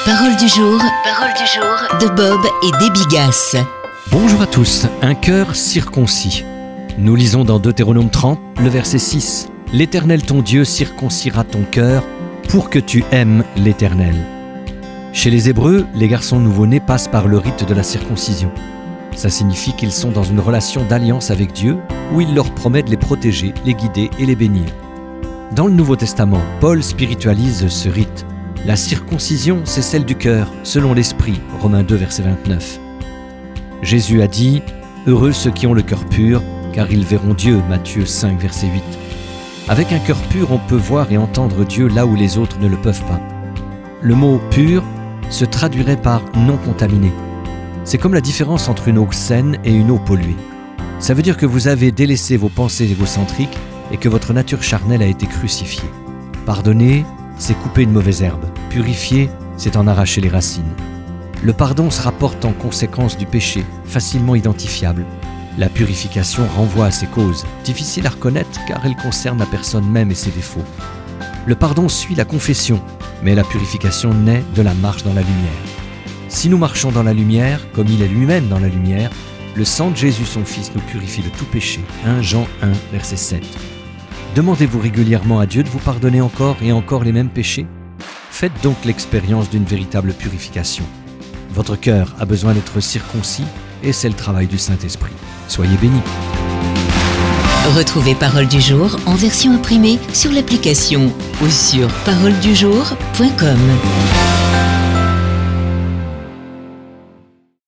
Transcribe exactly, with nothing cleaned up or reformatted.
Parole du jour, parole du jour de Bob et Debbie Gass. Bonjour à tous, un cœur circoncis. Nous lisons dans Deutéronome trente, le verset six. « L'Éternel ton Dieu circoncira ton cœur pour que tu aimes l'Éternel. » Chez les Hébreux, les garçons nouveau-nés passent par le rite de la circoncision. Ça signifie qu'ils sont dans une relation d'alliance avec Dieu où il leur promet de les protéger, les guider et les bénir. Dans le Nouveau Testament, Paul spiritualise ce rite. La circoncision, c'est celle du cœur, selon l'Esprit, Romains deux, verset vingt-neuf. Jésus a dit « Heureux ceux qui ont le cœur pur, car ils verront Dieu » Matthieu cinq, verset huit. Avec un cœur pur, on peut voir et entendre Dieu là où les autres ne le peuvent pas. Le mot « pur » se traduirait par « non contaminé ». C'est comme la différence entre une eau saine et une eau polluée. Ça veut dire que vous avez délaissé vos pensées égocentriques et que votre nature charnelle a été crucifiée. Pardonner, c'est couper une mauvaise herbe. Purifier, c'est en arracher les racines. Le pardon se rapporte en conséquence du péché, facilement identifiable. La purification renvoie à ses causes, difficiles à reconnaître car elle concerne la personne même et ses défauts. Le pardon suit la confession, mais la purification naît de la marche dans la lumière. Si nous marchons dans la lumière, comme il est lui-même dans la lumière, le sang de Jésus son Fils nous purifie de tout péché. premier Jean un, verset sept. Demandez-vous régulièrement à Dieu de vous pardonner encore et encore les mêmes péchés? Faites donc l'expérience d'une véritable purification. Votre cœur a besoin d'être circoncis et c'est le travail du Saint-Esprit. Soyez bénis. Retrouvez Parole du jour en version imprimée sur l'application ou sur parole du jour point com.